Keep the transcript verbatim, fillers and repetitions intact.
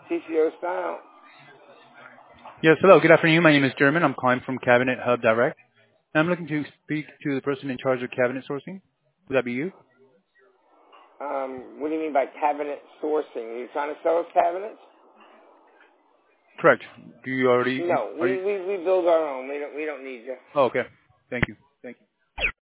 T C O style. Yes, hello. Good afternoon. My name is German. I'm calling from Cabinet Hub Direct. I'm looking to speak to the person in charge of cabinet sourcing. Would that be you? Um, what do you mean by cabinet sourcing? Are you trying to sell us cabinets? Correct. Do you already, No, are we, you? we, we build our own. We don't, we don't need you. Oh, okay. Thank you. Thank you.